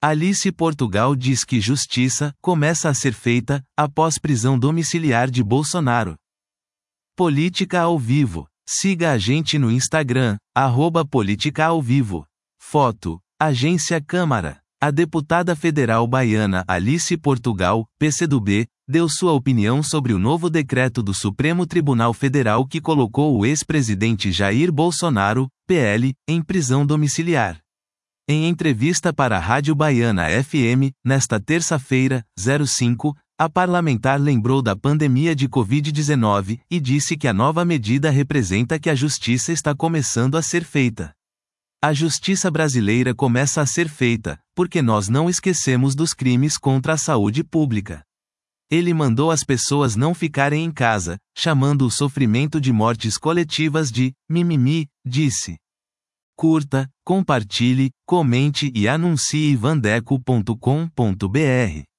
Alice Portugal diz que justiça começa a ser feita após prisão domiciliar de Bolsonaro. Política ao vivo. Siga a gente no Instagram, @política-ao-vivo. Foto: Agência Câmara. A deputada federal baiana Alice Portugal, PCdoB, deu sua opinião sobre o novo decreto do Supremo Tribunal Federal que colocou o ex-presidente Jair Bolsonaro, PL, em prisão domiciliar. Em entrevista para a Rádio Baiana FM, nesta terça-feira, 05, a parlamentar lembrou da pandemia de Covid-19 e disse que a nova medida representa que a justiça está começando a ser feita. A justiça brasileira começa a ser feita, porque nós não esquecemos dos crimes contra a saúde pública. Ele mandou as pessoas não ficarem em casa, chamando o sofrimento de mortes coletivas de mimimi, disse. Curta, compartilhe, comente e anuncie vandeco.com.br.